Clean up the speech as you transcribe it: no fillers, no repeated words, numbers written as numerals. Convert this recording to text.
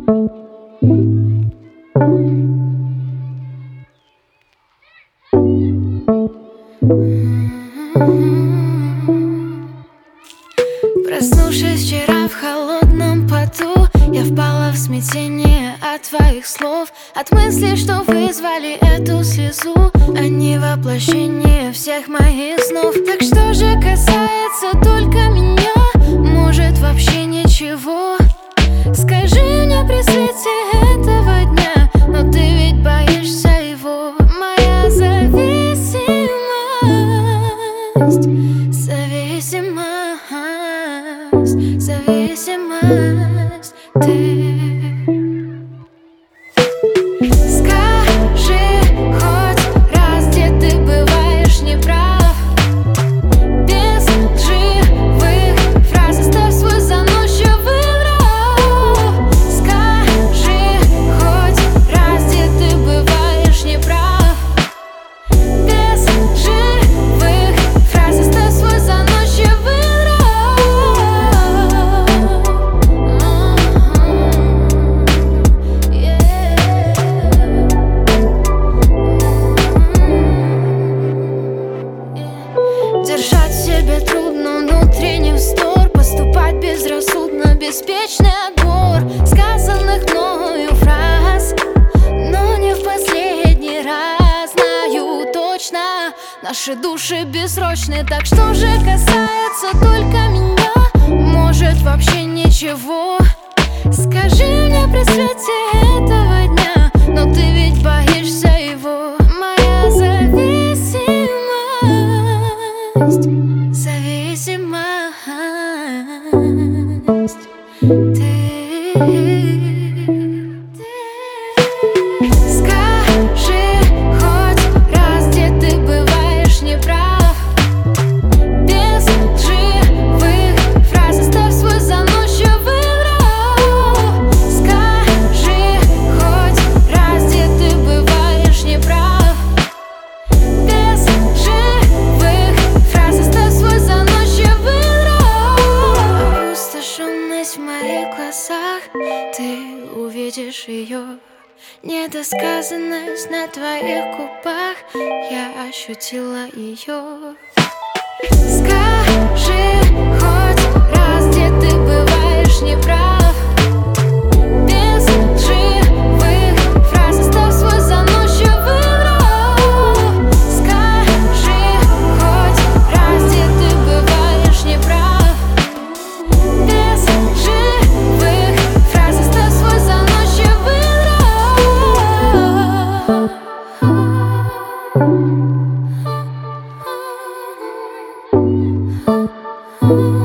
Проснувшись вчера в холодном поту, я впала в смятение от твоих слов, от мысли, что вызвали эту слезу. Они воплощение всех моих снов. Так что же касается только меня, может вообще ничего. Скажи мне при свете этого дня, но ты ведь боишься его. Моя зависимость, зависимость, ты. Скажи хоть раз, где ты бываешь неправ. Без лживых фраз оставь свой заносчивый нрав. Скажи хоть раз, где ты бываешь неправ. Без лживых фраз оставь свой заносчивый Держать в себе трудно внутренний вздор, поступать безрассудно, беспечный отбор сказанных мною фраз, но не в последний раз. Знаю точно, наши души бессрочны. Так что же касается только меня, может вообще ничего. Скажи мне при свете этого дня, но ты ведь боишься его. Моя зависимость, ты. Скажи хоть раз, где ты бываешь неправ. Без лживых фраз оставь свой заносчивый нрав. Скажи хоть раз, где ты бываешь неправ. Без лживых фраз оставь свой заносчивый нрав. Опустошенность в моих глазах, ты увидишь ее. Недосказанность на твоих губах, я ощутила ее. Скажи хоть раз, где ты бываешь неправ. Без лживых фраз оставь свой заносчивый нрав. Скажи хоть раз, где ты бываешь неправ. Без лживых фраз оставь свой заносчивый нрав.